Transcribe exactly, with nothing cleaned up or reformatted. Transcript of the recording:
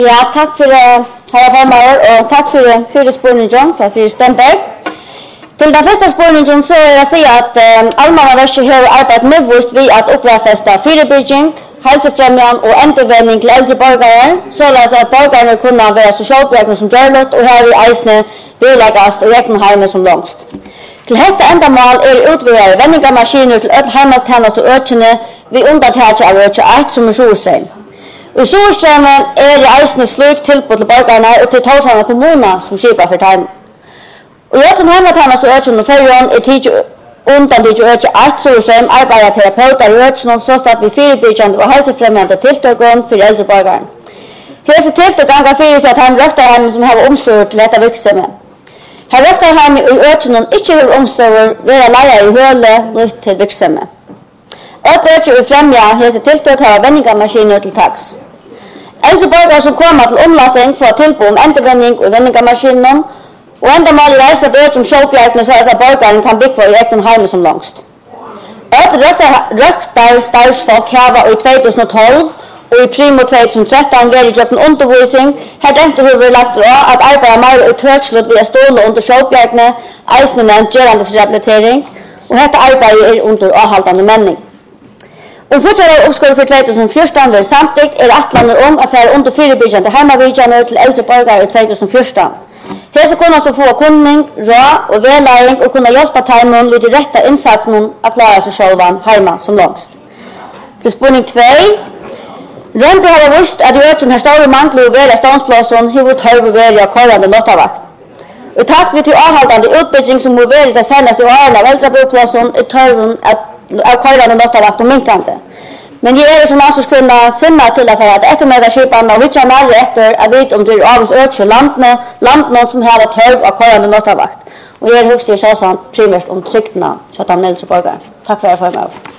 Ja, tack för det, herra formar, och tack för det fyra spårningen från Siri Stenberg. Till den första spårningen så vill jag säga att eh, Almannaverket har arbetat medvist vid att upprätta förebygging, hälsofrämjan och återvändning till äldre borgare, så att borgarna kunna vara socialbidrag som görligt och här i eisne biläggast och egenheimer som långst. Till detta ändamål är utvidare vändingarmaskiner till öll heimaltjänst och ökene vid undantaget av ökene ett som är Surström. I Surströmmen är det eisne slik tilbud til borgarna og til Tórshavnar kommuna som skipar for time. Og i öllum heimaltjänst og ökene og fyrjon er tidlig undantaget ökene ett Surström arbeider terapeuter i ökene så at vi fyrirbyggjande og helsefremmende tiltøkken for eldre borgaren. Hese tiltøkken kan fyrir seg at han røkterheim som har omstår til dette virksomhet. Her røkterheim i ökene ikke har omstår ved å leie i høle nytt til virksomhet. Og øker vi fremja hese tiltøk har vendingarmaskiner til taks. Eldre borgere som kommer til omlating får tilbud om endevending og vendingarmaskinen, og enda mal i reisen at øker om kjøpbjergene så at borgeren kan bygge for i egen heime som langst. Og røkter starsfolk heva i två tusen tolv og i primo två tusen tretton ved i jøkken undervisning, her dente hun vil lagt råd at arbeider mer i tørslut via ståle under kjøpbjergene, eisende nevnt gjørandes rehabilitering, og dette arbeidet er under avhaldende menning. Om fortsatt oppskålet for två tusen fjorton vil samtidig er atlander om at fære under fyrirbyggjande heimavidjane til eldre borgare i två tusen fjorton. Her så kunne også få kunning, råd og vedlæring og kunne hjelpe teimen ved de rette innsatsen å klare seg selv heima som langst. Til spurning två. Rønte har vist at i økken her store mangler å være ståndsplassen har vi tørre å være korrande nottavakt. I takt vi til avhaldende utbygging som må være det seneste årene av eldrebordplassen er tørren av korrande nottavakt og minkande. Men jeg er som ansvarskvinna sinna til at for at ettermeddarskipene og hitja nærre etter er vidt om det er avens økje landene, landene som har et tørv av korrande nottavakt. Og jeg er hugst i sånn primært om tryktene, så at de eldre borgere. Takk for at jeg får med.